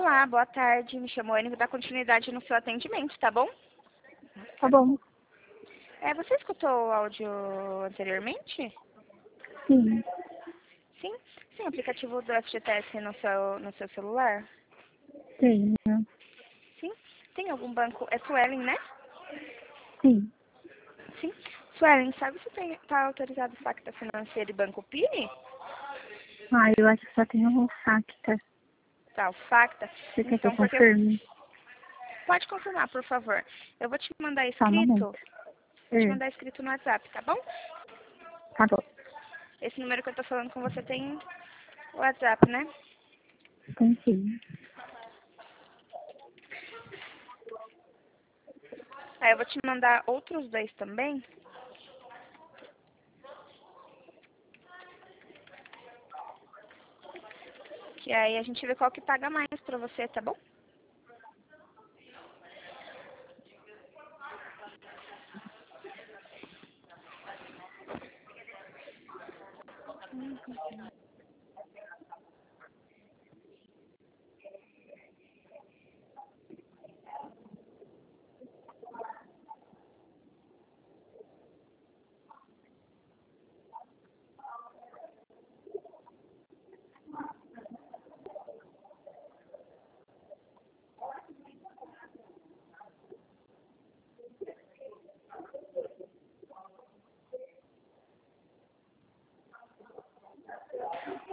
Olá, boa tarde. Me chamo Anne, vou dar continuidade no seu atendimento, tá bom? Tá bom. Você escutou o áudio anteriormente? Sim. Sim? Sim, o aplicativo do FGTS no seu celular? Tenho. Sim? Tem algum banco? É Suelen, né? Sim. Sim. Suelen, sabe se tá autorizado o Facta Financeiro e Banco Pini? Eu acho que só tem um Facta. Tá, o Facta. Você quer que eu Então, porque... confirme? Pode confirmar, por favor. Eu vou te mandar Só um escrito. momento. Vou te mandar escrito no WhatsApp, tá bom? Tá bom. Esse número que eu tô falando com você tem o WhatsApp, né? Tem sim. Aí eu vou te mandar outros dois também. Que aí a gente vê qual que paga mais pra você, tá bom?